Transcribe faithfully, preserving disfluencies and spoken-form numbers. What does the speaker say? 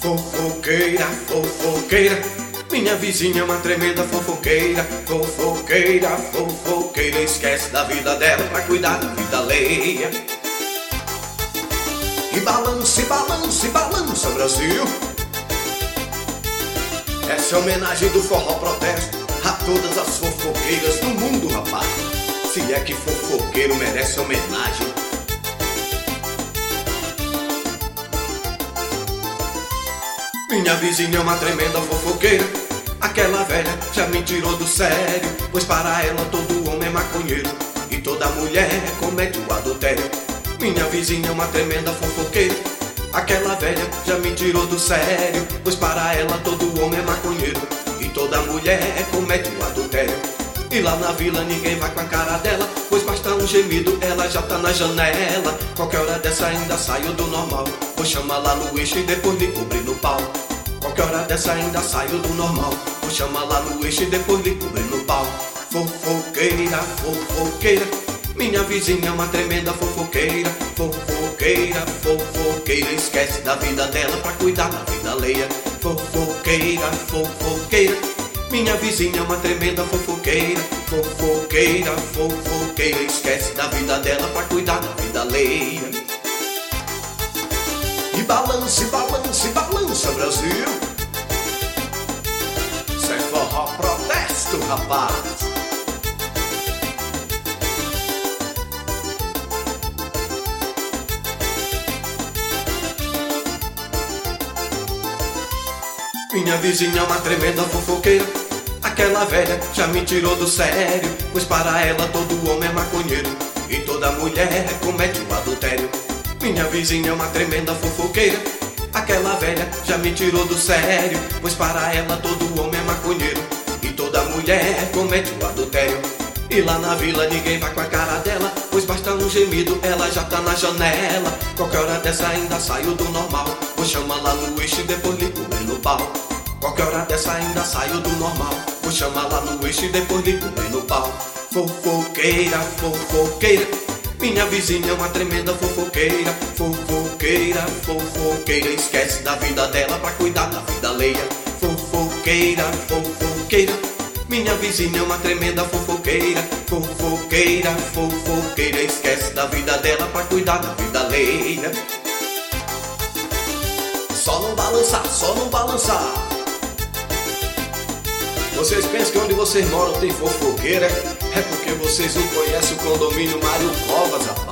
Fofoqueira, fofoqueira, minha vizinha é uma tremenda fofoqueira. Fofoqueira, fofoqueira, esquece da vida dela pra cuidar da vida alheia. E balança, e balança, e balança, Brasil. Essa é a homenagem do forró protesto a todas as fofoqueiras do mundo, rapaz. Se é que fofoqueiro merece homenagem. Minha vizinha é uma tremenda fofoqueira. Aquela velha já me tirou do sério, pois para ela todo homem é maconheiro e toda mulher comete o adultério. Minha vizinha é uma tremenda fofoqueira. Aquela velha já me tirou do sério, pois para ela todo homem é maconheiro e toda mulher comete o adultério. E lá na vila ninguém vai com a cara dela, pois basta um gemido, ela já tá na janela. Qualquer hora dessa ainda saio do normal, vou chamar lá no eixo e depois lhe cobrir no pau. Qualquer hora dessa ainda saio do normal, vou chamar lá no eixo e depois lhe cobrir no pau. Fofoqueira, fofoqueira, minha vizinha é uma tremenda fofoqueira. Fofoqueira, fofoqueira, esquece da vida dela pra cuidar da vida alheia. Fofoqueira, fofoqueira, minha vizinha é uma tremenda fofoqueira. Fofoqueira, fofoqueira, esquece da vida dela pra cuidar da vida alheia. E balança, e balança, e balança, Brasil. Isso é forró protesto, rapaz. Minha vizinha é uma tremenda fofoqueira. Aquela velha já me tirou do sério, pois para ela todo homem é maconheiro e toda mulher comete o adultério. Minha vizinha é uma tremenda fofoqueira. Aquela velha já me tirou do sério, pois para ela todo homem é maconheiro e toda mulher comete o adultério. E lá na vila ninguém vai com a cara dela, pois basta um gemido, ela já tá na janela. Qualquer hora dessa ainda saio do normal, vou chamar lá no eixo e depois lhe cobrir no pau. Qualquer hora dessa ainda saio do normal, vou chamar lá no eixo e depois lhe cobrir no pau. Fofoqueira, fofoqueira, minha vizinha é uma tremenda fofoqueira. Fofoqueira, fofoqueira, esquece da vida dela pra cuidar da vida alheia. Fofoqueira, fofoqueira, minha vizinha é uma tremenda fofoqueira. Fofoqueira, fofoqueira, esquece da vida dela pra cuidar da vida alheia. Só não balançar, só não balançar. Vocês pensam que onde vocês moram tem fofoqueira? É porque vocês não conhecem o condomínio Mário Covas, rapaz.